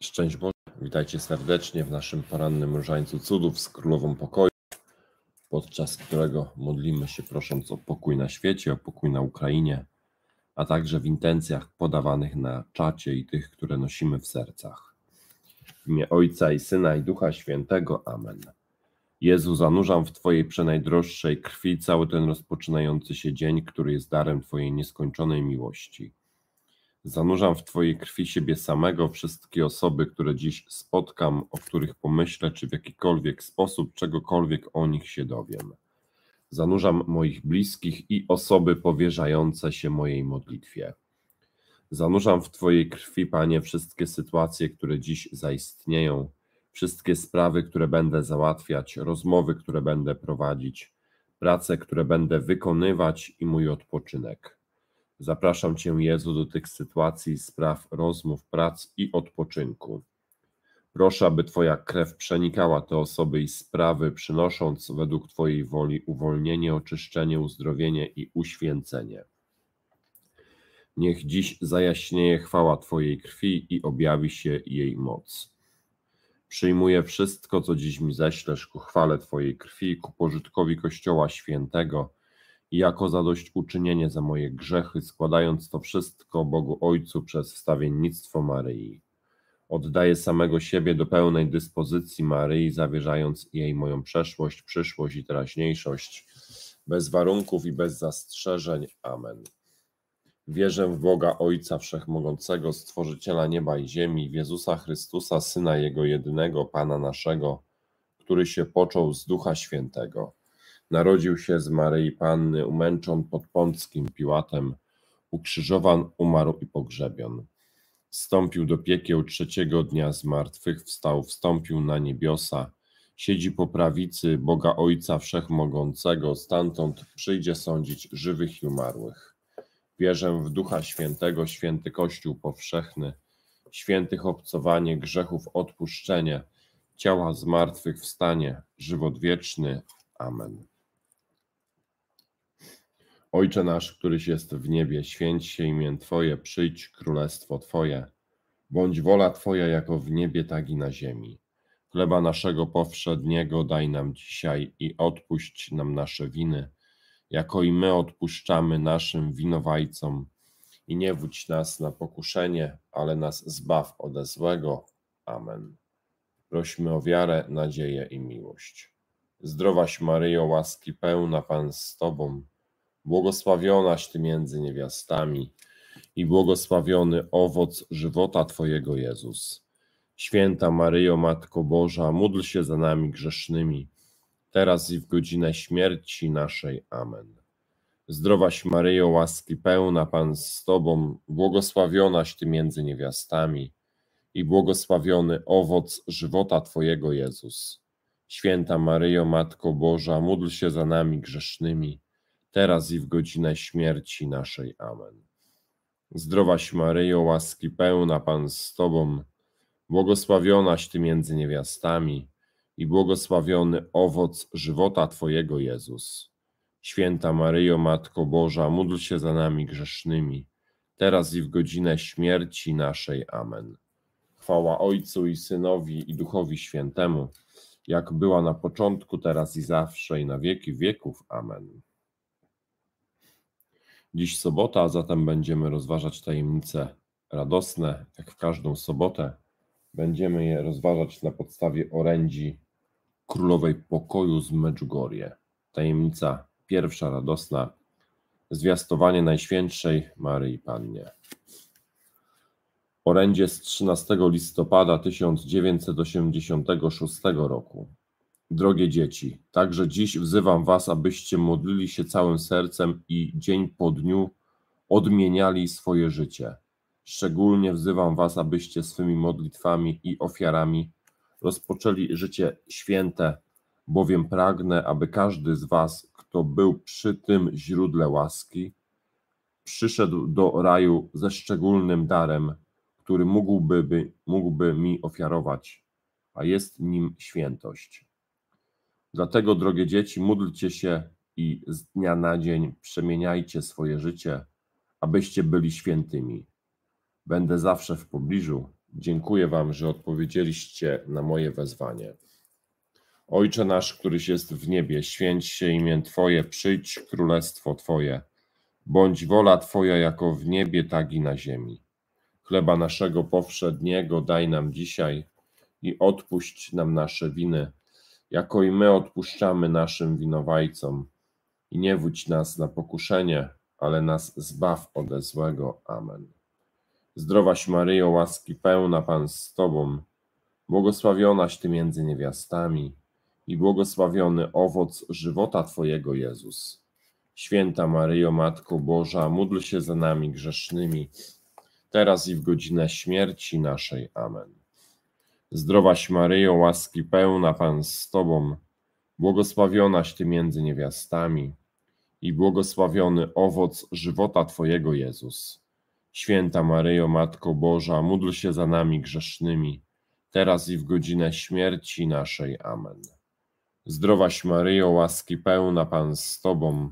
Szczęść Boże, witajcie serdecznie w naszym porannym różańcu cudów z Królową Pokoju, podczas którego modlimy się prosząc o pokój na świecie, o pokój na Ukrainie, a także w intencjach podawanych na czacie i tych, które nosimy w sercach. W imię Ojca i Syna i Ducha Świętego. Amen. Jezu, zanurzam w Twojej przenajdroższej krwi cały ten rozpoczynający się dzień, który jest darem Twojej nieskończonej miłości. Zanurzam w Twojej krwi siebie samego, wszystkie osoby, które dziś spotkam, o których pomyślę, czy w jakikolwiek sposób, czegokolwiek o nich się dowiem. Zanurzam moich bliskich i osoby powierzające się mojej modlitwie. Zanurzam w Twojej krwi, Panie, wszystkie sytuacje, które dziś zaistnieją, wszystkie sprawy, które będę załatwiać, rozmowy, które będę prowadzić, prace, które będę wykonywać i mój odpoczynek. Zapraszam Cię, Jezu, do tych sytuacji, spraw, rozmów, prac i odpoczynku. Proszę, aby Twoja krew przenikała te osoby i sprawy, przynosząc według Twojej woli uwolnienie, oczyszczenie, uzdrowienie i uświęcenie. Niech dziś zajaśnieje chwała Twojej krwi i objawi się jej moc. Przyjmuję wszystko, co dziś mi ześlesz ku chwale Twojej krwi, ku pożytkowi Kościoła Świętego, i jako zadośćuczynienie za moje grzechy, składając to wszystko Bogu Ojcu przez wstawiennictwo Maryi. Oddaję samego siebie do pełnej dyspozycji Maryi, zawierzając jej moją przeszłość, przyszłość i teraźniejszość, bez warunków i bez zastrzeżeń. Amen. Wierzę w Boga Ojca Wszechmogącego, Stworzyciela nieba i ziemi, w Jezusa Chrystusa, Syna Jego jedynego, Pana naszego, który się począł z Ducha Świętego. Narodził się z Maryi Panny, umęczon pod Pąckim Piłatem, ukrzyżowan, umarł i pogrzebion. Wstąpił do piekieł, trzeciego dnia z martwych wstał, wstąpił na niebiosa, siedzi po prawicy Boga Ojca Wszechmogącego, stamtąd przyjdzie sądzić żywych i umarłych. Wierzę w Ducha Świętego, święty Kościół powszechny, świętych obcowanie, grzechów odpuszczenie, ciała zmartwychwstanie, żywot wieczny. Amen. Ojcze nasz, któryś jest w niebie, święć się imię Twoje, przyjdź królestwo Twoje. Bądź wola Twoja jako w niebie, tak i na ziemi. Chleba naszego powszedniego daj nam dzisiaj i odpuść nam nasze winy, jako i my odpuszczamy naszym winowajcom. I nie wódź nas na pokuszenie, ale nas zbaw ode złego. Amen. Prośmy o wiarę, nadzieję i miłość. Zdrowaś Maryjo, łaski pełna, Pan z Tobą, błogosławionaś Ty między niewiastami i błogosławiony owoc żywota Twojego, Jezus. Święta Maryjo, Matko Boża, módl się za nami grzesznymi, teraz i w godzinę śmierci naszej. Amen. Zdrowaś Maryjo, łaski pełna, Pan z Tobą, błogosławionaś Ty między niewiastami i błogosławiony owoc żywota Twojego, Jezus. Święta Maryjo, Matko Boża, módl się za nami grzesznymi, teraz i w godzinę śmierci naszej. Amen. Zdrowaś Maryjo, łaski pełna, Pan z Tobą, błogosławionaś Ty między niewiastami i błogosławiony owoc żywota Twojego, Jezus. Święta Maryjo, Matko Boża, módl się za nami grzesznymi, teraz i w godzinę śmierci naszej. Amen. Chwała Ojcu i Synowi i Duchowi Świętemu, jak była na początku, teraz i zawsze, i na wieki wieków. Amen. Dziś sobota, a zatem będziemy rozważać tajemnice radosne, jak w każdą sobotę. Będziemy je rozważać na podstawie orędzi Królowej Pokoju z Medjugorje. Tajemnica pierwsza radosna, zwiastowanie Najświętszej Maryi Pannie. Orędzie z 13 listopada 1986 roku. Drogie dzieci, także dziś wzywam was, abyście modlili się całym sercem i dzień po dniu odmieniali swoje życie. Szczególnie wzywam was, abyście swymi modlitwami i ofiarami rozpoczęli życie święte, bowiem pragnę, aby każdy z was, kto był przy tym źródle łaski, przyszedł do raju ze szczególnym darem, który mógłby mi ofiarować, a jest nim świętość. Dlatego, drogie dzieci, módlcie się i z dnia na dzień przemieniajcie swoje życie, abyście byli świętymi. Będę zawsze w pobliżu, Dziękuję Wam, że odpowiedzieliście na moje wezwanie. Ojcze nasz, któryś jest w niebie, święć się imię Twoje, przyjdź królestwo Twoje. Bądź wola Twoja jako w niebie, tak i na ziemi. Chleba naszego powszedniego daj nam dzisiaj i odpuść nam nasze winy, jako i my odpuszczamy naszym winowajcom. I nie wódź nas na pokuszenie, ale nas zbaw ode złego. Amen. Zdrowaś Maryjo, łaski pełna, Pan z Tobą, błogosławionaś Ty między niewiastami i błogosławiony owoc żywota Twojego, Jezus. Święta Maryjo, Matko Boża, módl się za nami grzesznymi, teraz i w godzinę śmierci naszej. Amen. Zdrowaś Maryjo, łaski pełna, Pan z Tobą, błogosławionaś Ty między niewiastami i błogosławiony owoc żywota Twojego, Jezus. Święta Maryjo, Matko Boża, módl się za nami grzesznymi, teraz i w godzinę śmierci naszej. Amen. Zdrowaś Maryjo, łaski pełna, Pan z Tobą,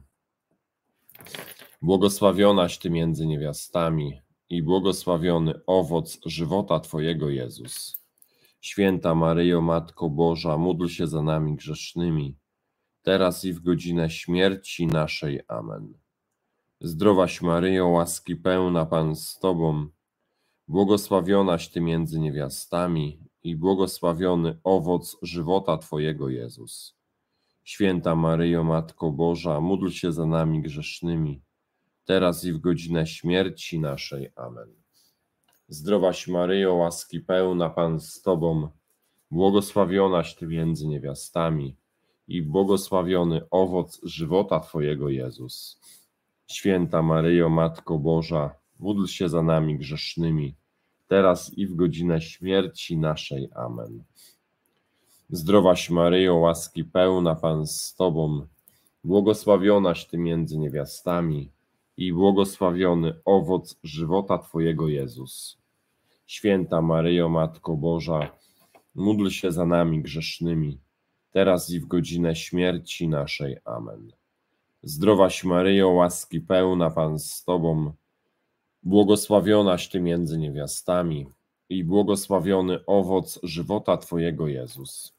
błogosławionaś Ty między niewiastami i błogosławiony owoc żywota Twojego, Jezus. Święta Maryjo, Matko Boża, módl się za nami grzesznymi, teraz i w godzinę śmierci naszej. Amen. Zdrowaś Maryjo, łaski pełna, Pan z Tobą, błogosławionaś Ty między niewiastami i błogosławiony owoc żywota Twojego, Jezus. Święta Maryjo, Matko Boża, módl się za nami grzesznymi, teraz i w godzinę śmierci naszej. Amen. Zdrowaś Maryjo, łaski pełna, Pan z Tobą, błogosławionaś Ty między niewiastami i błogosławiony owoc żywota Twojego, Jezus. Święta Maryjo, Matko Boża, módl się za nami grzesznymi, teraz i w godzinę śmierci naszej. Amen. Zdrowaś Maryjo, łaski pełna, Pan z Tobą, błogosławionaś Ty między niewiastami i błogosławiony owoc żywota Twojego, Jezus. Święta Maryjo, Matko Boża, módl się za nami grzesznymi, teraz i w godzinę śmierci naszej. Amen. Zdrowaś Maryjo, łaski pełna, Pan z Tobą, błogosławionaś Ty między niewiastami i błogosławiony owoc żywota Twojego, Jezus.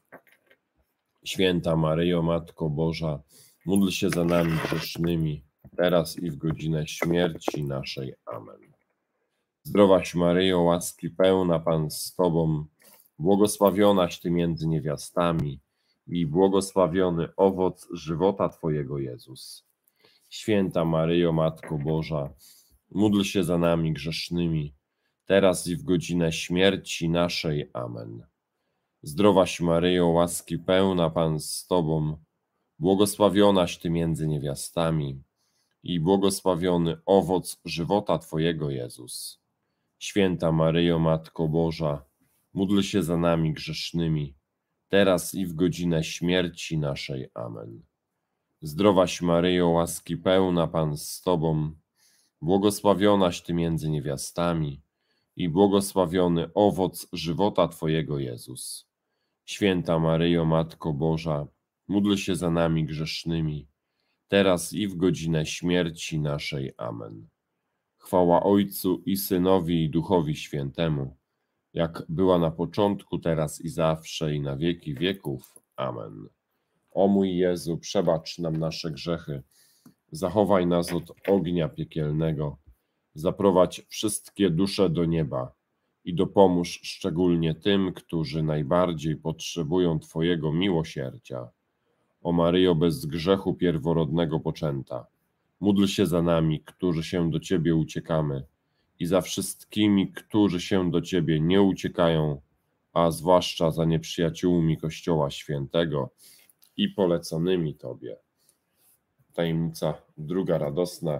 Święta Maryjo, Matko Boża, módl się za nami grzesznymi, teraz i w godzinę śmierci naszej. Amen. Zdrowaś Maryjo, łaski pełna, Pan z Tobą, błogosławionaś Ty między niewiastami i błogosławiony owoc żywota Twojego, Jezus. Święta Maryjo, Matko Boża, módl się za nami grzesznymi, teraz i w godzinę śmierci naszej. Amen. Zdrowaś Maryjo, łaski pełna, Pan z Tobą, błogosławionaś Ty między niewiastami i błogosławiony owoc żywota Twojego, Jezus. Święta Maryjo, Matko Boża, módl się za nami grzesznymi, teraz i w godzinę śmierci naszej. Amen. Zdrowaś Maryjo, łaski pełna, Pan z Tobą, błogosławionaś Ty między niewiastami i błogosławiony owoc żywota Twojego, Jezus. Święta Maryjo, Matko Boża, módl się za nami grzesznymi, teraz i w godzinę śmierci naszej. Amen. Chwała Ojcu i Synowi i Duchowi Świętemu, jak była na początku, teraz i zawsze, i na wieki wieków. Amen. O mój Jezu, przebacz nam nasze grzechy, zachowaj nas od ognia piekielnego, zaprowadź wszystkie dusze do nieba i dopomóż szczególnie tym, którzy najbardziej potrzebują Twojego miłosierdzia. O Maryjo, bez grzechu pierworodnego poczęta, módl się za nami, którzy się do Ciebie uciekamy, i za wszystkimi, którzy się do Ciebie nie uciekają, a zwłaszcza za nieprzyjaciółmi Kościoła Świętego i poleconymi Tobie. Tajemnica druga radosna.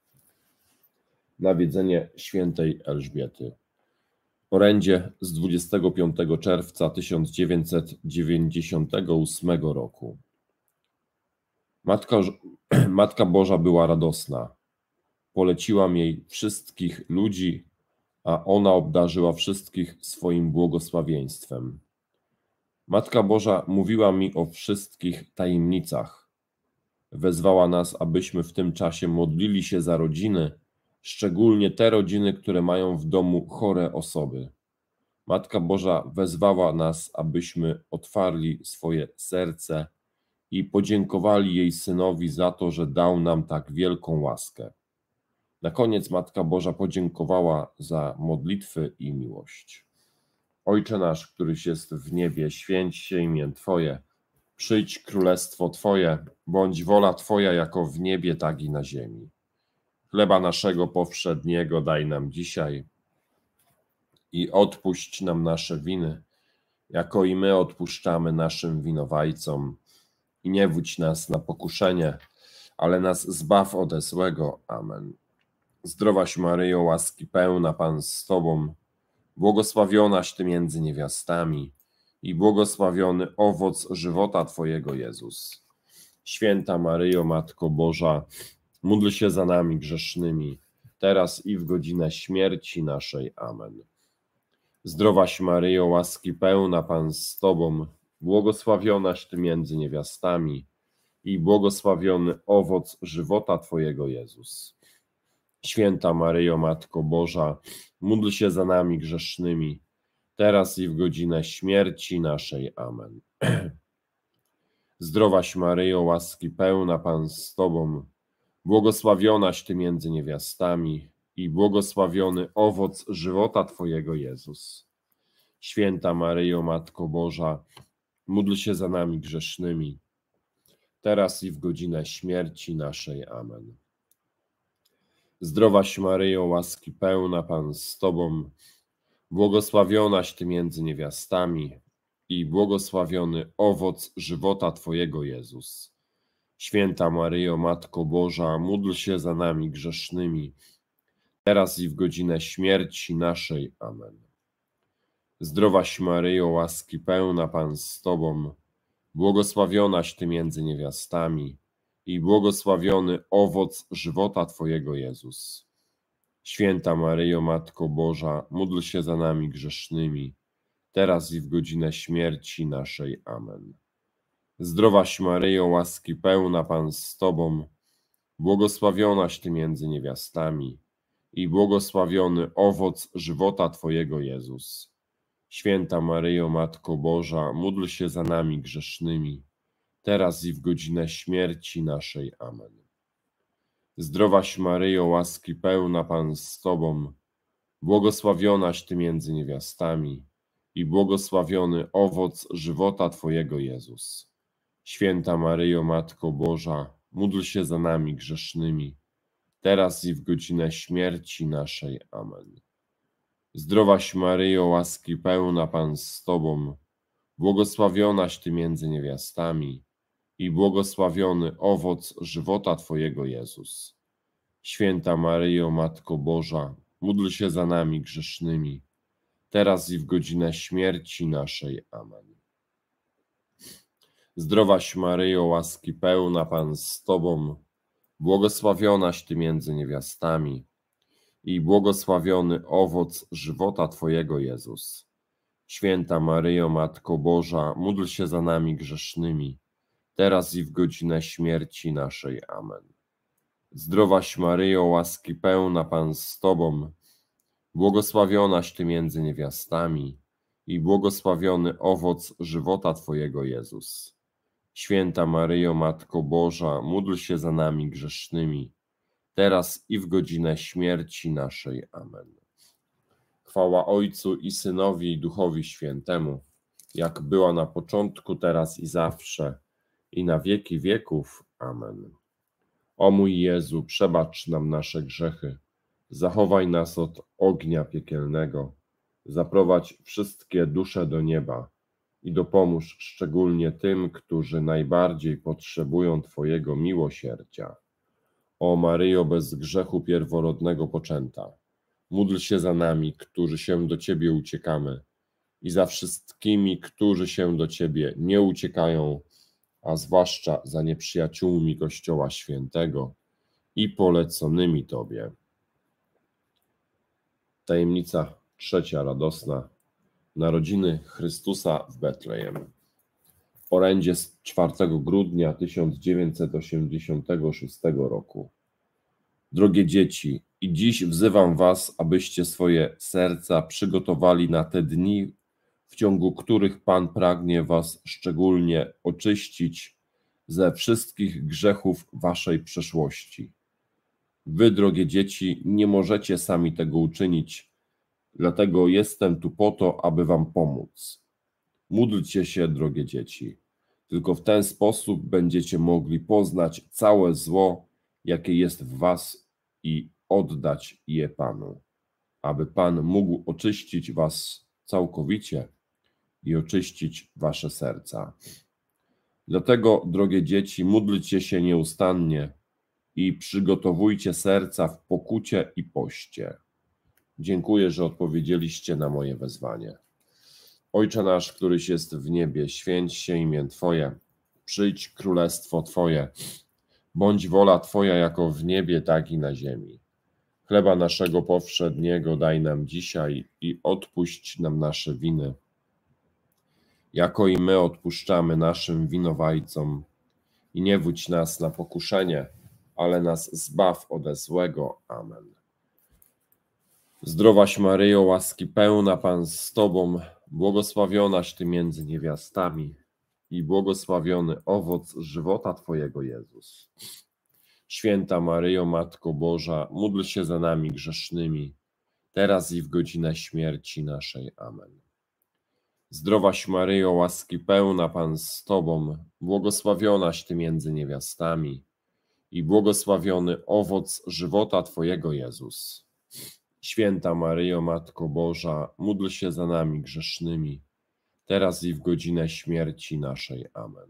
Nawiedzenie świętej Elżbiety. Orędzie z 25 czerwca 1998 roku. Matka Boża była radosna. Poleciłam jej wszystkich ludzi, a ona obdarzyła wszystkich swoim błogosławieństwem. Matka Boża mówiła mi o wszystkich tajemnicach. Wezwała nas, abyśmy w tym czasie modlili się za rodziny, szczególnie te rodziny, które mają w domu chore osoby. Matka Boża wezwała nas, abyśmy otwarli swoje serce i podziękowali jej Synowi za to, że dał nam tak wielką łaskę. Na koniec Matka Boża podziękowała za modlitwy i miłość. Ojcze nasz, któryś jest w niebie, święć się imię Twoje. Przyjdź królestwo Twoje, bądź wola Twoja jako w niebie, tak i na ziemi. Chleba naszego powszedniego daj nam dzisiaj i odpuść nam nasze winy, jako i my odpuszczamy naszym winowajcom. I nie wódź nas na pokuszenie, ale nas zbaw ode złego. Amen. Zdrowaś Maryjo, łaski pełna, Pan z Tobą, błogosławionaś Ty między niewiastami i błogosławiony owoc żywota Twojego, Jezus. Święta Maryjo, Matko Boża, módl się za nami grzesznymi, teraz i w godzinę śmierci naszej. Amen. Zdrowaś Maryjo, łaski pełna, Pan z Tobą, błogosławionaś Ty między niewiastami i błogosławiony owoc żywota Twojego, Jezus. Święta Maryjo, Matko Boża, módl się za nami grzesznymi, teraz i w godzinę śmierci naszej. Amen. Zdrowaś Maryjo, łaski pełna, Pan z Tobą, błogosławionaś Ty między niewiastami i błogosławiony owoc żywota Twojego, Jezus. Święta Maryjo, Matko Boża, módl się za nami grzesznymi, teraz i w godzinę śmierci naszej. Amen. Zdrowaś Maryjo, łaski pełna, Pan z Tobą, błogosławionaś Ty między niewiastami i błogosławiony owoc żywota Twojego, Jezus. Święta Maryjo, Matko Boża, módl się za nami grzesznymi, teraz i w godzinę śmierci naszej. Amen. Zdrowaś Maryjo, łaski pełna, Pan z Tobą, błogosławionaś Ty między niewiastami i błogosławiony owoc żywota Twojego, Jezus. Święta Maryjo, Matko Boża, módl się za nami grzesznymi, teraz i w godzinę śmierci naszej. Amen. Zdrowaś Maryjo, łaski pełna, Pan z Tobą, błogosławionaś Ty między niewiastami i błogosławiony owoc żywota Twojego, Jezus. Święta Maryjo, Matko Boża, módl się za nami grzesznymi, teraz i w godzinę śmierci naszej. Amen. Zdrowaś Maryjo, łaski pełna, Pan z Tobą, błogosławionaś Ty między niewiastami i błogosławiony owoc żywota Twojego, Jezus. Święta Maryjo, Matko Boża, módl się za nami grzesznymi, teraz i w godzinę śmierci naszej. Amen. Zdrowaś Maryjo, łaski pełna, Pan z Tobą, błogosławionaś Ty między niewiastami i błogosławiony owoc żywota Twojego, Jezus. Święta Maryjo, Matko Boża, módl się za nami grzesznymi, teraz i w godzinę śmierci naszej. Amen. Zdrowaś Maryjo, łaski pełna, Pan z Tobą, błogosławionaś Ty między niewiastami i błogosławiony owoc żywota Twojego, Jezus. Święta Maryjo, Matko Boża, módl się za nami grzesznymi, teraz i w godzinę śmierci naszej. Amen. Zdrowaś Maryjo, łaski pełna, Pan z Tobą, błogosławionaś Ty między niewiastami i błogosławiony owoc żywota Twojego, Jezus. Święta Maryjo, Matko Boża, módl się za nami grzesznymi, teraz i w godzinę śmierci naszej. Amen. Chwała Ojcu i Synowi i Duchowi Świętemu, jak była na początku, teraz i zawsze, i na wieki wieków. Amen. O mój Jezu, przebacz nam nasze grzechy, zachowaj nas od ognia piekielnego, zaprowadź wszystkie dusze do nieba i dopomóż szczególnie tym, którzy najbardziej potrzebują Twojego miłosierdzia. O Maryjo, bez grzechu pierworodnego poczęta, módl się za nami, którzy się do Ciebie uciekamy, i za wszystkimi, którzy się do Ciebie nie uciekają, a zwłaszcza za nieprzyjaciółmi Kościoła Świętego i poleconymi Tobie. Tajemnica trzecia radosna. Narodziny Chrystusa w Betlejem. Orędzie z 4 grudnia 1986 roku. Drogie dzieci, i dziś wzywam was, abyście swoje serca przygotowali na te dni, w ciągu których Pan pragnie was szczególnie oczyścić ze wszystkich grzechów waszej przeszłości. Wy, drogie dzieci, nie możecie sami tego uczynić, dlatego jestem tu po to, aby wam pomóc. Módlcie się, drogie dzieci. Tylko w ten sposób będziecie mogli poznać całe zło, jakie jest w was, i oddać je Panu, aby Pan mógł oczyścić was całkowicie i oczyścić wasze serca. Dlatego, drogie dzieci, módlcie się nieustannie i przygotowujcie serca w pokucie i poście. Dziękuję, że odpowiedzieliście na moje wezwanie. Ojcze nasz, któryś jest w niebie, święć się imię Twoje, przyjdź królestwo Twoje, bądź wola Twoja jako w niebie, tak i na ziemi. Chleba naszego powszedniego daj nam dzisiaj i odpuść nam nasze winy, jako i my odpuszczamy naszym winowajcom. I nie wódź nas na pokuszenie, ale nas zbaw ode złego. Amen. Zdrowaś Maryjo, łaski pełna, Pan z Tobą, błogosławionaś Ty między niewiastami i błogosławiony owoc żywota Twojego, Jezus. Święta Maryjo, Matko Boża, módl się za nami grzesznymi, teraz i w godzinę śmierci naszej. Amen. Zdrowaś Maryjo, łaski pełna, Pan z Tobą, błogosławionaś Ty między niewiastami i błogosławiony owoc żywota Twojego, Jezus. Święta Maryjo, Matko Boża, módl się za nami grzesznymi, teraz i w godzinę śmierci naszej. Amen.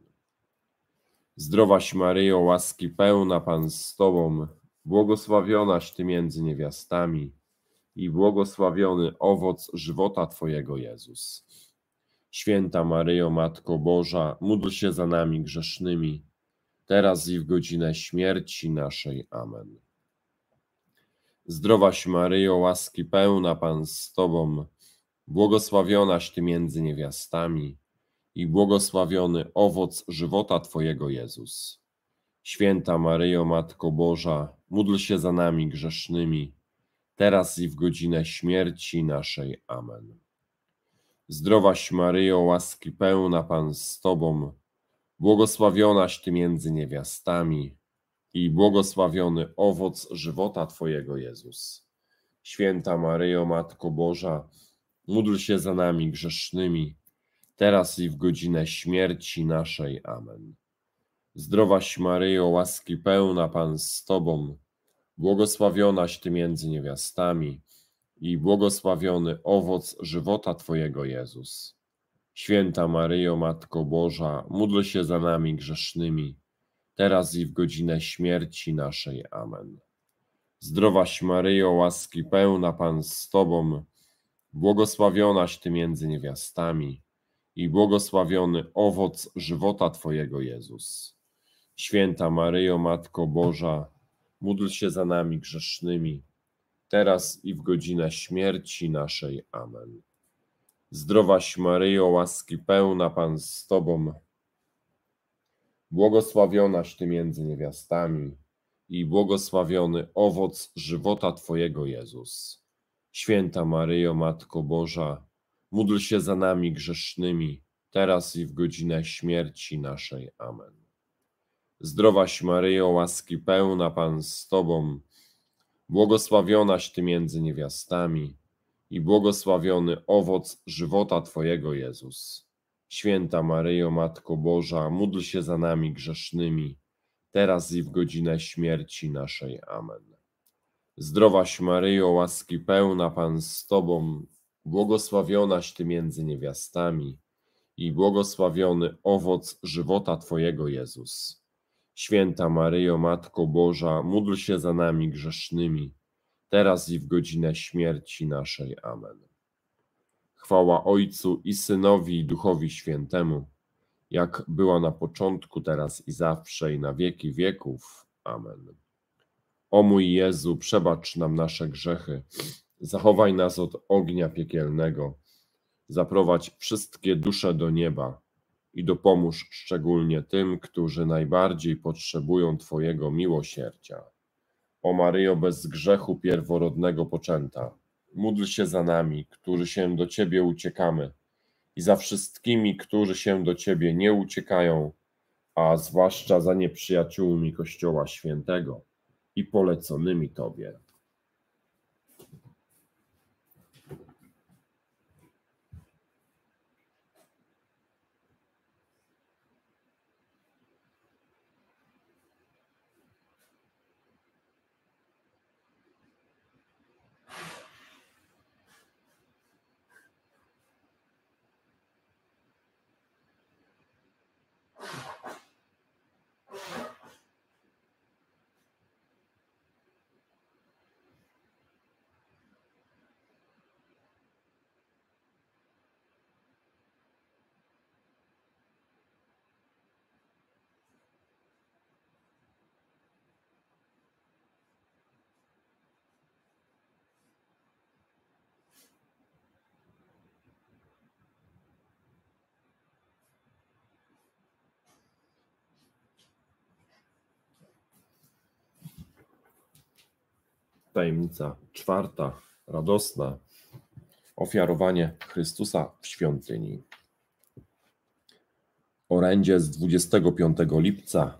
Zdrowaś Maryjo, łaski pełna, Pan z Tobą, błogosławionaś Ty między niewiastami i błogosławiony owoc żywota Twojego, Jezus. Święta Maryjo, Matko Boża, módl się za nami grzesznymi, teraz i w godzinę śmierci naszej. Amen. Zdrowaś Maryjo, łaski pełna, Pan z Tobą, błogosławionaś Ty między niewiastami i błogosławiony owoc żywota Twojego, Jezus. Święta Maryjo, Matko Boża, módl się za nami grzesznymi, teraz i w godzinę śmierci naszej. Amen. Zdrowaś Maryjo, łaski pełna, Pan z Tobą, błogosławionaś Ty między niewiastami i błogosławiony owoc żywota Twojego, Jezus. Święta Maryjo, Matko Boża, módl się za nami grzesznymi, teraz i w godzinę śmierci naszej. Amen. Zdrowaś Maryjo, łaski pełna, Pan z Tobą, błogosławionaś Ty między niewiastami i błogosławiony owoc żywota Twojego, Jezus. Święta Maryjo, Matko Boża, módl się za nami grzesznymi, teraz i w godzinę śmierci naszej. Amen. Zdrowaś Maryjo, łaski pełna, Pan z Tobą, błogosławionaś Ty między niewiastami i błogosławiony owoc żywota Twojego, Jezus. Święta Maryjo, Matko Boża, módl się za nami grzesznymi, teraz i w godzinę śmierci naszej. Amen. Zdrowaś Maryjo, łaski pełna, Pan z Tobą, błogosławionaś Ty między niewiastami i błogosławiony owoc żywota Twojego, Jezus. Święta Maryjo, Matko Boża, módl się za nami grzesznymi, teraz i w godzinę śmierci naszej. Amen. Zdrowaś Maryjo, łaski pełna, Pan z Tobą, błogosławionaś Ty między niewiastami i błogosławiony owoc żywota Twojego, Jezus. Święta Maryjo, Matko Boża, módl się za nami grzesznymi, teraz i w godzinę śmierci naszej. Amen. Zdrowaś Maryjo, łaski pełna, Pan z Tobą, błogosławionaś Ty między niewiastami i błogosławiony owoc żywota Twojego, Jezus. Święta Maryjo, Matko Boża, módl się za nami grzesznymi, teraz i w godzinę śmierci naszej. Amen. Chwała Ojcu i Synowi i Duchowi Świętemu, jak była na początku, teraz i zawsze, i na wieki wieków. Amen. O mój Jezu, przebacz nam nasze grzechy, zachowaj nas od ognia piekielnego, zaprowadź wszystkie dusze do nieba i dopomóż szczególnie tym, którzy najbardziej potrzebują Twojego miłosierdzia. O Maryjo, bez grzechu pierworodnego poczęta, módl się za nami, którzy się do Ciebie uciekamy, i za wszystkimi, którzy się do Ciebie nie uciekają, a zwłaszcza za nieprzyjaciółmi Kościoła Świętego i poleconymi Tobie. Tajemnica czwarta, radosna. Ofiarowanie Chrystusa w świątyni. Orędzie z 25 lipca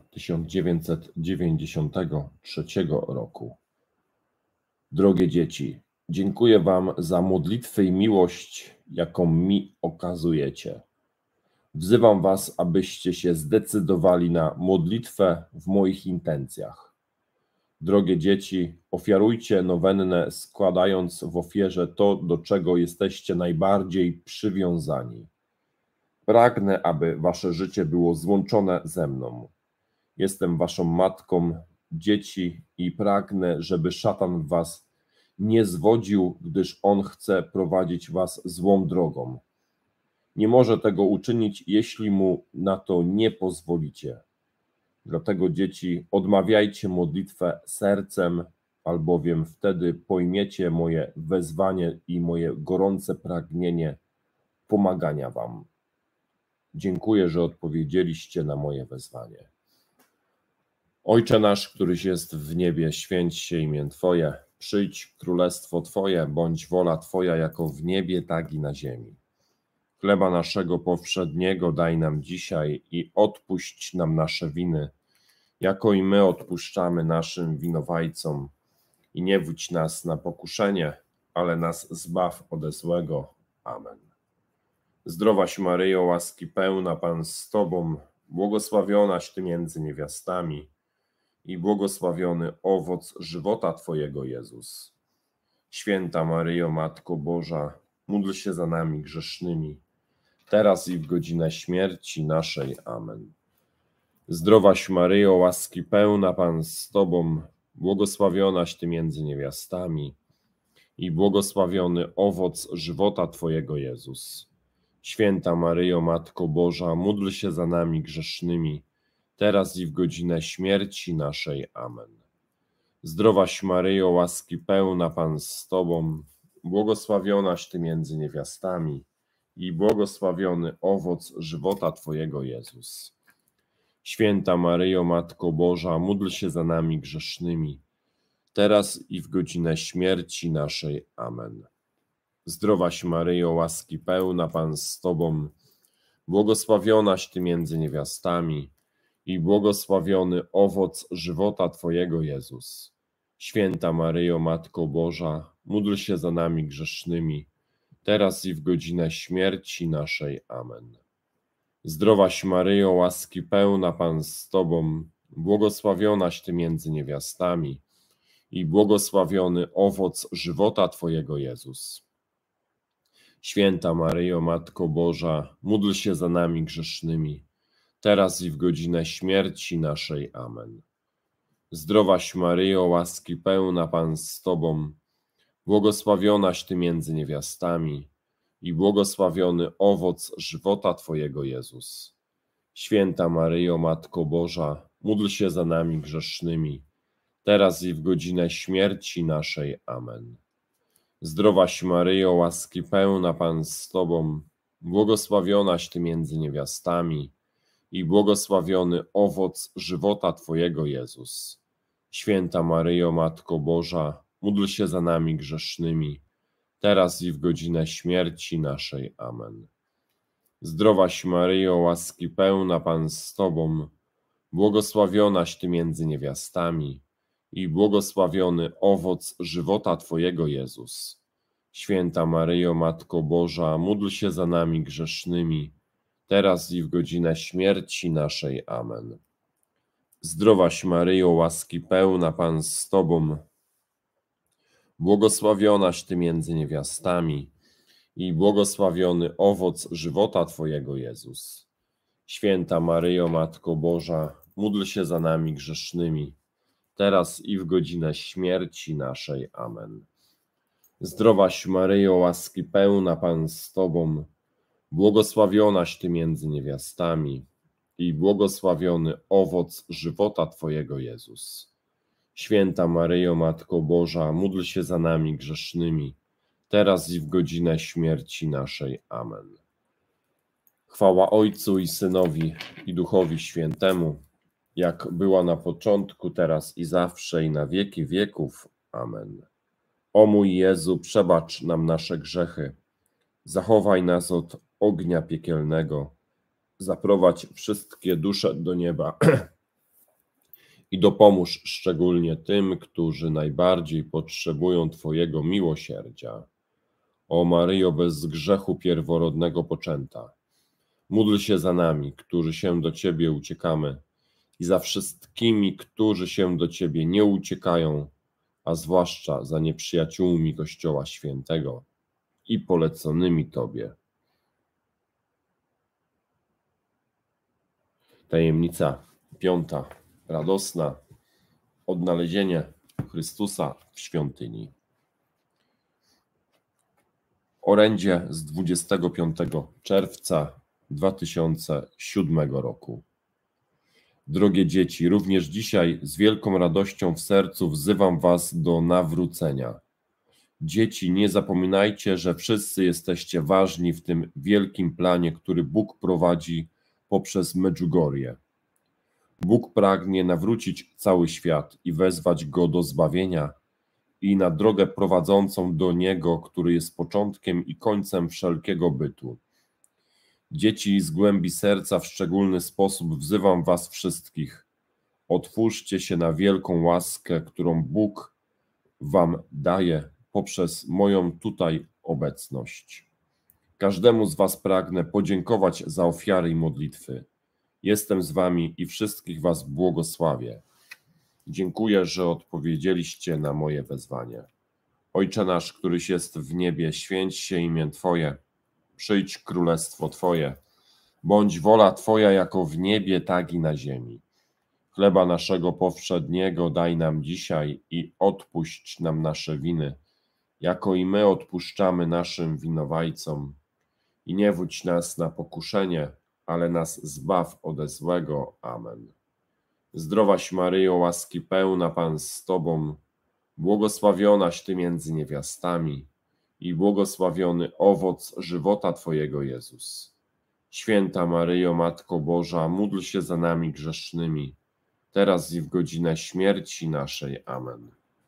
1993 roku. Drogie dzieci, dziękuję Wam za modlitwę i miłość, jaką mi okazujecie. Wzywam Was, abyście się zdecydowali na modlitwę w moich intencjach. Drogie dzieci, ofiarujcie nowennę, składając w ofierze to, do czego jesteście najbardziej przywiązani. Pragnę, aby Wasze życie było złączone ze mną. Jestem Waszą matką, dzieci, i pragnę, żeby szatan Was nie zwodził, gdyż on chce prowadzić Was złą drogą. Nie może tego uczynić, jeśli mu na to nie pozwolicie. Dlatego, dzieci, odmawiajcie modlitwę sercem, albowiem wtedy pojmiecie moje wezwanie i moje gorące pragnienie pomagania Wam. Dziękuję, że odpowiedzieliście na moje wezwanie. Ojcze nasz, któryś jest w niebie, święć się imię Twoje. Przyjdź królestwo Twoje, bądź wola Twoja jako w niebie, tak i na ziemi. Chleba naszego powszedniego daj nam dzisiaj i odpuść nam nasze winy, jako i my odpuszczamy naszym winowajcom. I nie wódź nas na pokuszenie, ale nas zbaw ode złego. Amen. Zdrowaś Maryjo, łaski pełna, Pan z Tobą, błogosławionaś Ty między niewiastami i błogosławiony owoc żywota Twojego, Jezus. Święta Maryjo, Matko Boża, módl się za nami grzesznymi, teraz i w godzinę śmierci naszej. Amen. Zdrowaś Maryjo, łaski pełna, Pan z Tobą, błogosławionaś Ty między niewiastami i błogosławiony owoc żywota Twojego, Jezus. Święta Maryjo, Matko Boża, módl się za nami grzesznymi, teraz i w godzinę śmierci naszej. Amen. Zdrowaś Maryjo, łaski pełna, Pan z Tobą, błogosławionaś Ty między niewiastami i błogosławiony owoc żywota Twojego, Jezus. Święta Maryjo, Matko Boża, módl się za nami grzesznymi, teraz i w godzinę śmierci naszej. Amen. Zdrowaś Maryjo, łaski pełna, Pan z Tobą, błogosławionaś Ty między niewiastami i błogosławiony owoc żywota Twojego, Jezus. Święta Maryjo, Matko Boża, módl się za nami grzesznymi, teraz i w godzinę śmierci naszej. Amen. Zdrowaś Maryjo, łaski pełna, Pan z Tobą, błogosławionaś Ty między niewiastami i błogosławiony owoc żywota Twojego, Jezus. Święta Maryjo, Matko Boża, módl się za nami grzesznymi, teraz i w godzinę śmierci naszej. Amen. Zdrowaś Maryjo, łaski pełna, Pan z Tobą, błogosławionaś Ty między niewiastami i błogosławiony owoc żywota Twojego, Jezus. Święta Maryjo, Matko Boża, módl się za nami grzesznymi, teraz i w godzinę śmierci naszej. Amen. Zdrowaś Maryjo, łaski pełna, Pan z Tobą, błogosławionaś Ty między niewiastami i błogosławiony owoc żywota Twojego, Jezus. Święta Maryjo, Matko Boża, módl się za nami grzesznymi, teraz i w godzinę śmierci naszej. Amen. Zdrowaś Maryjo, łaski pełna, Pan z Tobą, błogosławionaś Ty między niewiastami i błogosławiony owoc żywota Twojego, Jezus. Święta Maryjo, Matko Boża, módl się za nami grzesznymi, teraz i w godzinę śmierci naszej. Amen. Zdrowaś Maryjo, łaski pełna, Pan z Tobą, błogosławionaś Ty między niewiastami i błogosławiony owoc żywota Twojego, Jezus. Święta Maryjo, Matko Boża, módl się za nami grzesznymi, teraz i w godzinę śmierci naszej. Amen. Zdrowaś Maryjo, łaski pełna, Pan z Tobą, błogosławionaś Ty między niewiastami i błogosławiony owoc żywota Twojego, Jezus. Święta Maryjo, Matko Boża, módl się za nami grzesznymi, teraz i w godzinę śmierci naszej. Amen. Chwała Ojcu i Synowi, i Duchowi Świętemu, jak była na początku, teraz i zawsze, i na wieki wieków. Amen. O mój Jezu, przebacz nam nasze grzechy, zachowaj nas od ognia piekielnego, zaprowadź wszystkie dusze do nieba i dopomóż szczególnie tym, którzy najbardziej potrzebują Twojego miłosierdzia. O Maryjo, bez grzechu pierworodnego poczęta, módl się za nami, którzy się do Ciebie uciekamy, i za wszystkimi, którzy się do Ciebie nie uciekają, a zwłaszcza za nieprzyjaciółmi Kościoła Świętego i poleconymi Tobie. Tajemnica piąta, radosna, odnalezienie Chrystusa w świątyni. Orędzie z 25 czerwca 2007 roku. Drogie dzieci, również dzisiaj z wielką radością w sercu wzywam was do nawrócenia. Dzieci, nie zapominajcie, że wszyscy jesteście ważni w tym wielkim planie, który Bóg prowadzi poprzez Medjugorje. Bóg pragnie nawrócić cały świat i wezwać go do zbawienia i na drogę prowadzącą do Niego, który jest początkiem i końcem wszelkiego bytu. Dzieci, z głębi serca w szczególny sposób wzywam was wszystkich. Otwórzcie się na wielką łaskę, którą Bóg wam daje poprzez moją tutaj obecność. Każdemu z was pragnę podziękować za ofiary i modlitwy. Jestem z wami i wszystkich was błogosławię. Dziękuję, że odpowiedzieliście na moje wezwanie. Ojcze nasz, któryś jest w niebie, święć się imię Twoje. Przyjdź królestwo Twoje. Bądź wola Twoja jako w niebie, tak i na ziemi. Chleba naszego powszedniego daj nam dzisiaj i odpuść nam nasze winy, jako i my odpuszczamy naszym winowajcom. I nie wódź nas na pokuszenie, ale nas zbaw ode złego. Amen. Zdrowaś Maryjo, łaski pełna, Pan z Tobą, błogosławionaś Ty między niewiastami i błogosławiony owoc żywota Twojego, Jezus. Święta Maryjo, Matko Boża, módl się za nami grzesznymi, teraz i w godzinę śmierci naszej. Amen.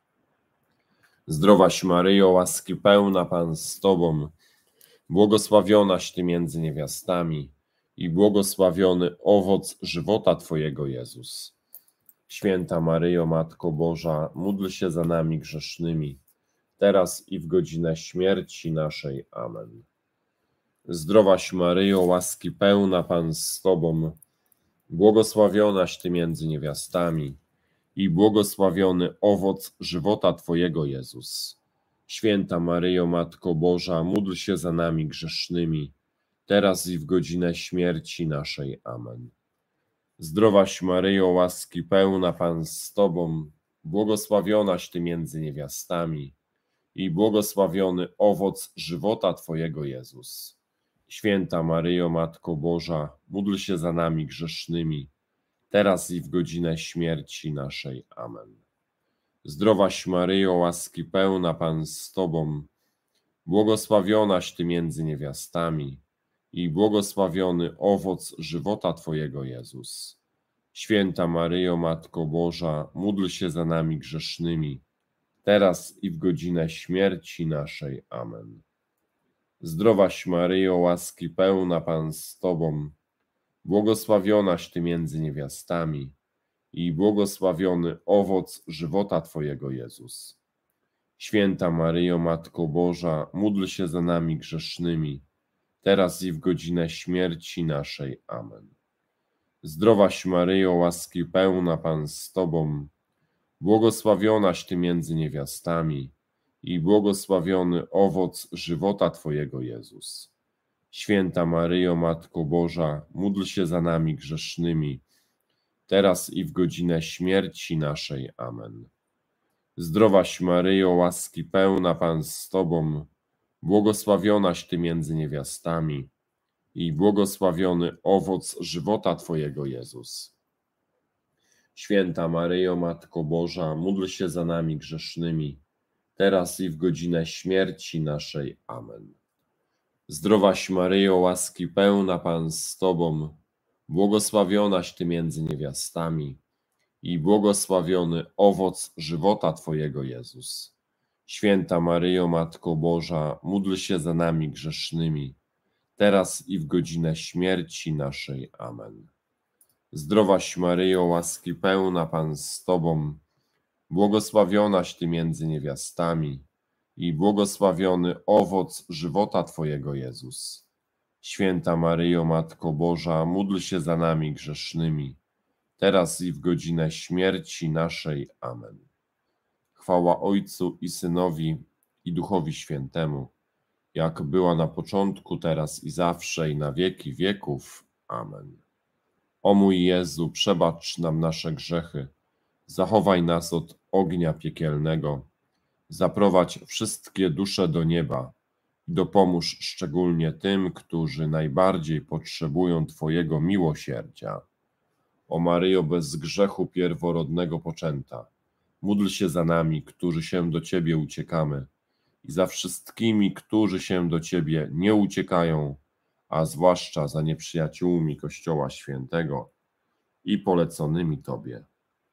Zdrowaś Maryjo, łaski pełna, Pan z Tobą, błogosławionaś Ty między niewiastami i błogosławiony owoc żywota Twojego, Jezus. Święta Maryjo, Matko Boża, módl się za nami grzesznymi, teraz i w godzinę śmierci naszej. Amen. Zdrowaś Maryjo, łaski pełna, Pan z Tobą, błogosławionaś Ty między niewiastami i błogosławiony owoc żywota Twojego, Jezus. Święta Maryjo, Matko Boża, módl się za nami grzesznymi, teraz i w godzinę śmierci naszej. Amen. Zdrowaś Maryjo, łaski pełna, Pan z Tobą, błogosławionaś Ty między niewiastami i błogosławiony owoc żywota Twojego, Jezus. Święta Maryjo, Matko Boża, módl się za nami grzesznymi, teraz i w godzinę śmierci naszej. Amen. Zdrowaś Maryjo, łaski pełna, Pan z Tobą, błogosławionaś Ty między niewiastami i błogosławiony owoc żywota Twojego, Jezus. Święta Maryjo, Matko Boża, módl się za nami grzesznymi, teraz i w godzinę śmierci naszej. Amen. Zdrowaś Maryjo, łaski pełna, Pan z Tobą, błogosławionaś Ty między niewiastami i błogosławiony owoc żywota Twojego, Jezus. Święta Maryjo, Matko Boża, módl się za nami grzesznymi, teraz i w godzinę śmierci naszej. Amen. Zdrowaś Maryjo, łaski pełna, Pan z Tobą, błogosławionaś Ty między niewiastami i błogosławiony owoc żywota Twojego, Jezus. Święta Maryjo, Matko Boża, módl się za nami grzesznymi, teraz i w godzinę śmierci naszej. Amen. Zdrowaś Maryjo, łaski pełna, Pan z Tobą, błogosławionaś Ty między niewiastami i błogosławiony owoc żywota Twojego, Jezus. Święta Maryjo, Matko Boża, módl się za nami grzesznymi, teraz i w godzinę śmierci naszej. Amen. Zdrowaś Maryjo, łaski pełna, Pan z Tobą, błogosławionaś Ty między niewiastami i błogosławiony owoc żywota Twojego, Jezus. Święta Maryjo, Matko Boża, módl się za nami grzesznymi, teraz i w godzinę śmierci naszej. Amen. Zdrowaś Maryjo, łaski pełna, Pan z Tobą, błogosławionaś Ty między niewiastami i błogosławiony owoc żywota Twojego, Jezus. Święta Maryjo, Matko Boża, módl się za nami grzesznymi, teraz i w godzinę śmierci naszej. Amen. Chwała Ojcu i Synowi, i Duchowi Świętemu, jak była na początku, teraz i zawsze, i na wieki wieków. Amen. O mój Jezu, przebacz nam nasze grzechy, zachowaj nas od ognia piekielnego, zaprowadź wszystkie dusze do nieba i dopomóż szczególnie tym, którzy najbardziej potrzebują Twojego miłosierdzia. O Maryjo, bez grzechu pierworodnego poczęta, módl się za nami, którzy się do Ciebie uciekamy, i za wszystkimi, którzy się do Ciebie nie uciekają, a zwłaszcza za nieprzyjaciółmi Kościoła Świętego i poleconymi Tobie.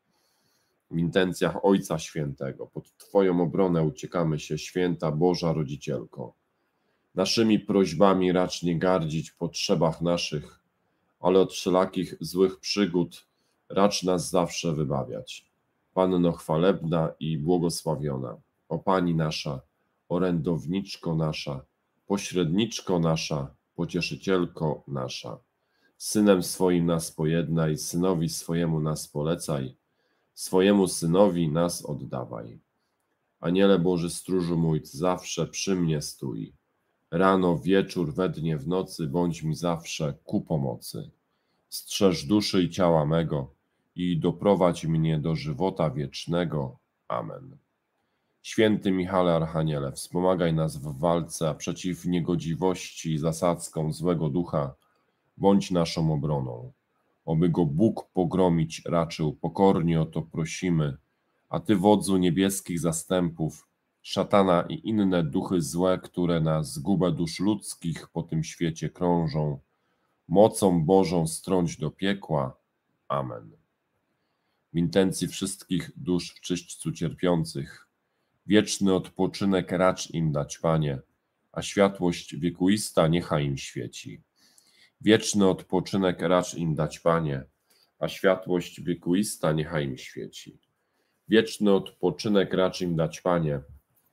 W intencjach Ojca Świętego, pod Twoją obronę uciekamy się, Święta Boża Rodzicielko. Naszymi prośbami racz nie gardzić w potrzebach naszych, ale od wszelakich złych przygód racz nas zawsze wybawiać. Panno chwalebna i błogosławiona, o Pani nasza, orędowniczko nasza, pośredniczko nasza, pocieszycielko nasza. Synem swoim nas pojednaj, Synowi swojemu nas polecaj, swojemu Synowi nas oddawaj. Aniele Boży, stróżu mój, zawsze przy mnie stój. Rano, wieczór, we dnie, w nocy, bądź mi zawsze ku pomocy. Strzeż duszy i ciała mego i doprowadź mnie do żywota wiecznego. Amen. Święty Michale Archaniele, wspomagaj nas w walce przeciw niegodziwości i zasadzkom złego ducha, bądź naszą obroną. Oby go Bóg pogromić raczył, pokornie o to prosimy, a Ty, wodzu niebieskich zastępów, szatana i inne duchy złe, które na zgubę dusz ludzkich po tym świecie krążą, mocą Bożą strąć do piekła. Amen. W intencji wszystkich dusz w czyśćcu cierpiących, wieczny odpoczynek racz im dać, Panie, a światłość wiekuista niechaj im świeci. Wieczny odpoczynek racz im dać, Panie, a światłość wiekuista niechaj im świeci. Wieczny odpoczynek racz im dać, Panie,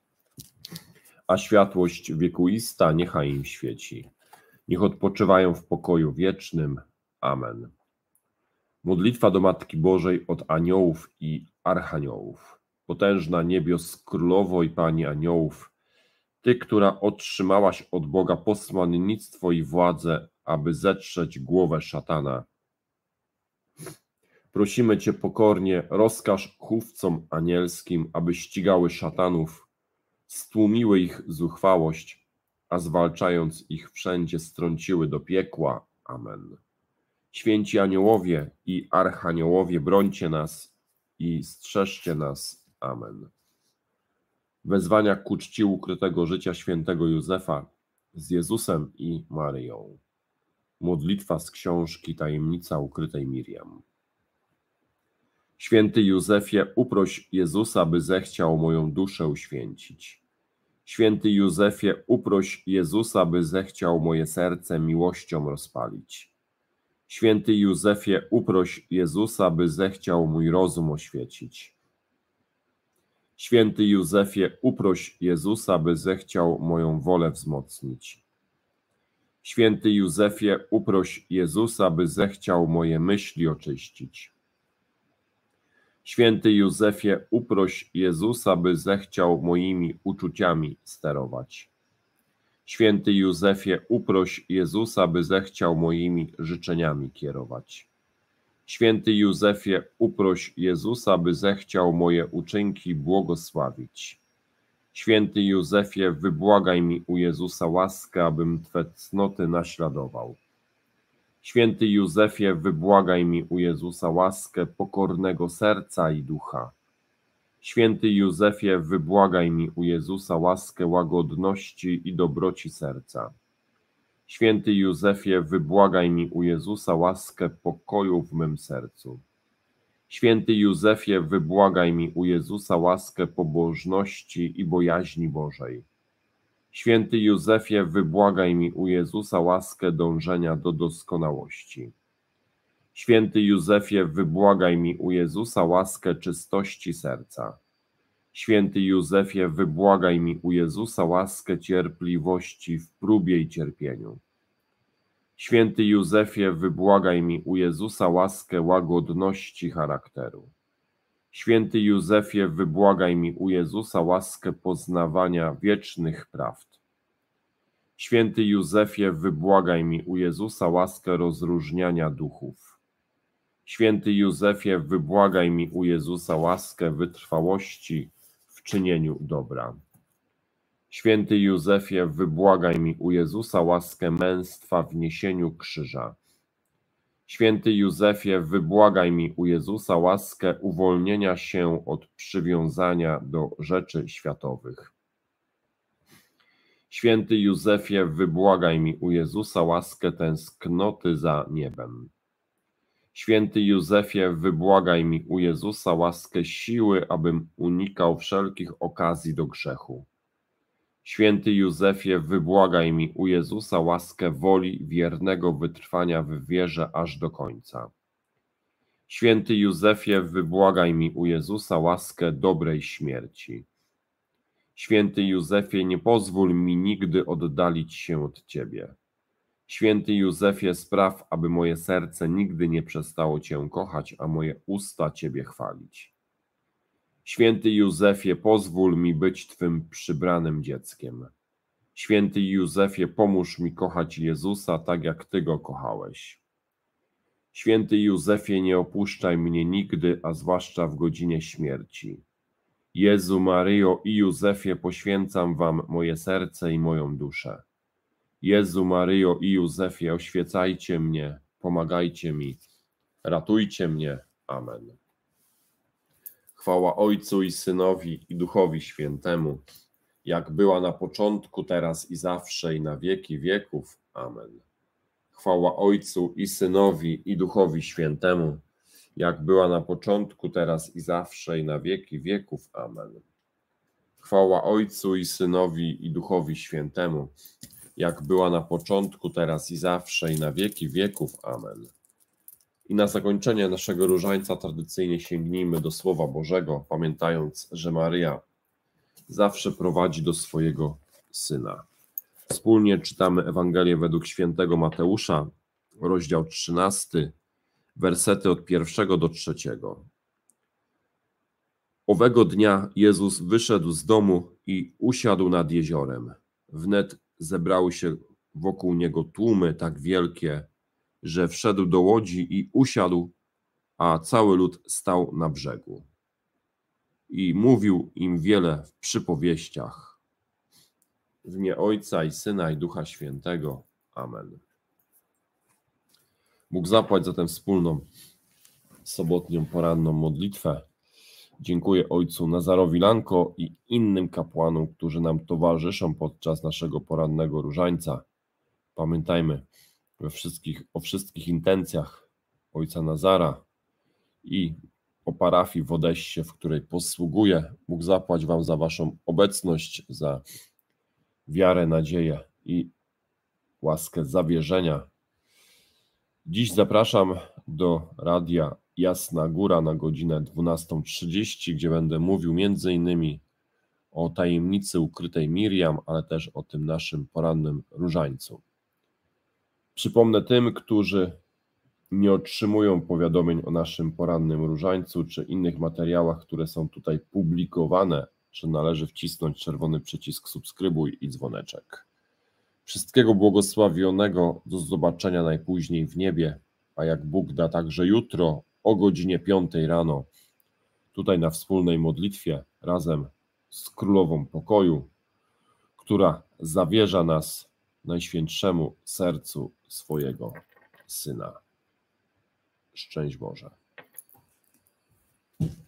a światłość wiekuista niechaj im świeci. Niech odpoczywają w pokoju wiecznym. Amen. Modlitwa do Matki Bożej od aniołów i archaniołów. Potężna niebios królowo i Pani aniołów, Ty, która otrzymałaś od Boga posłannictwo i władzę, aby zetrzeć głowę szatana. Prosimy Cię pokornie, rozkaż chówcom anielskim, aby ścigały szatanów, stłumiły ich zuchwałość, a zwalczając ich wszędzie strąciły do piekła. Amen. Święci aniołowie i archaniołowie, brońcie nas i strzeżcie nas. Amen. Wezwania ku czci ukrytego życia świętego Józefa z Jezusem i Maryją. Modlitwa z książki Tajemnica ukrytej Miriam. Święty Józefie, uproś Jezusa, by zechciał moją duszę uświęcić. Święty Józefie, uproś Jezusa, by zechciał moje serce miłością rozpalić. Święty Józefie, uproś Jezusa, by zechciał mój rozum oświecić. Święty Józefie, uproś Jezusa, by zechciał moją wolę wzmocnić. Święty Józefie, uproś Jezusa, by zechciał moje myśli oczyścić. Święty Józefie, uproś Jezusa, by zechciał moimi uczuciami sterować. Święty Józefie, uproś Jezusa, by zechciał moimi życzeniami kierować. Święty Józefie, uproś Jezusa, by zechciał moje uczynki błogosławić. Święty Józefie, wybłagaj mi u Jezusa łaskę, abym Twe cnoty naśladował. Święty Józefie, wybłagaj mi u Jezusa łaskę pokornego serca i ducha. Święty Józefie, wybłagaj mi u Jezusa łaskę łagodności i dobroci serca. Święty Józefie, wybłagaj mi u Jezusa łaskę pokoju w mym sercu. Święty Józefie, wybłagaj mi u Jezusa łaskę pobożności i bojaźni Bożej. Święty Józefie, wybłagaj mi u Jezusa łaskę dążenia do doskonałości. Święty Józefie, wybłagaj mi u Jezusa łaskę czystości serca. Święty Józefie, wybłagaj mi u Jezusa łaskę cierpliwości w próbie i cierpieniu. Święty Józefie, wybłagaj mi u Jezusa łaskę łagodności charakteru. Święty Józefie, wybłagaj mi u Jezusa łaskę poznawania wiecznych prawd. Święty Józefie, wybłagaj mi u Jezusa łaskę rozróżniania duchów. Święty Józefie, wybłagaj mi u Jezusa łaskę wytrwałości w czynieniu dobra. Święty Józefie, wybłagaj mi u Jezusa łaskę męstwa w niesieniu krzyża. Święty Józefie, wybłagaj mi u Jezusa łaskę uwolnienia się od przywiązania do rzeczy światowych. Święty Józefie, wybłagaj mi u Jezusa łaskę tęsknoty za niebem. Święty Józefie, wybłagaj mi u Jezusa łaskę siły, abym unikał wszelkich okazji do grzechu. Święty Józefie, wybłagaj mi u Jezusa łaskę woli wiernego wytrwania w wierze aż do końca. Święty Józefie, wybłagaj mi u Jezusa łaskę dobrej śmierci. Święty Józefie, nie pozwól mi nigdy oddalić się od Ciebie. Święty Józefie, spraw, aby moje serce nigdy nie przestało Cię kochać, a moje usta Ciebie chwalić. Święty Józefie, pozwól mi być Twym przybranym dzieckiem. Święty Józefie, pomóż mi kochać Jezusa tak, jak Ty Go kochałeś. Święty Józefie, nie opuszczaj mnie nigdy, a zwłaszcza w godzinie śmierci. Jezu, Maryjo i Józefie, poświęcam Wam moje serce i moją duszę. Jezu, Maryjo i Józefie, oświecajcie mnie, pomagajcie mi, ratujcie mnie. Amen. Chwała Ojcu i Synowi i Duchowi Świętemu, jak była na początku, teraz i zawsze, i na wieki wieków. Amen. Chwała Ojcu i Synowi i Duchowi Świętemu, jak była na początku, teraz i zawsze, i na wieki wieków. Amen. Chwała Ojcu i Synowi i Duchowi Świętemu, jak była na początku, teraz i zawsze, i na wieki wieków. Amen. I na zakończenie naszego różańca tradycyjnie sięgnijmy do Słowa Bożego, pamiętając, że Maryja zawsze prowadzi do swojego Syna. Wspólnie czytamy Ewangelię według świętego Mateusza, rozdział 13, wersety od 1 do 3. Owego dnia Jezus wyszedł z domu i usiadł nad jeziorem. Wnet zebrały się wokół Niego tłumy tak wielkie, że wszedł do łodzi i usiadł, a cały lud stał na brzegu. I mówił im wiele w przypowieściach. W imię Ojca i Syna i Ducha Świętego. Amen. Bóg zapłać za tę wspólną sobotnią poranną modlitwę. Dziękuję Ojcu Nazarowi Lanko i innym kapłanom, którzy nam towarzyszą podczas naszego porannego różańca. Pamiętajmy o wszystkich intencjach Ojca Nazara i o parafii w Odessie, w której posługuję. Bóg zapłać Wam za Waszą obecność, za wiarę, nadzieję i łaskę zawierzenia. Dziś zapraszam do Radia Jasna Góra na godzinę 12:30, gdzie będę mówił m.in. o tajemnicy ukrytej Miriam, ale też o tym naszym porannym różańcu. Przypomnę tym, którzy nie otrzymują powiadomień o naszym porannym różańcu czy innych materiałach, które są tutaj publikowane, że należy wcisnąć czerwony przycisk subskrybuj i dzwoneczek. Wszystkiego błogosławionego, do zobaczenia najpóźniej w niebie, a jak Bóg da, także jutro o godzinie 5 rano, tutaj na wspólnej modlitwie razem z Królową Pokoju, która zawierza nas Najświętszemu Sercu swojego Syna. Szczęść Boże.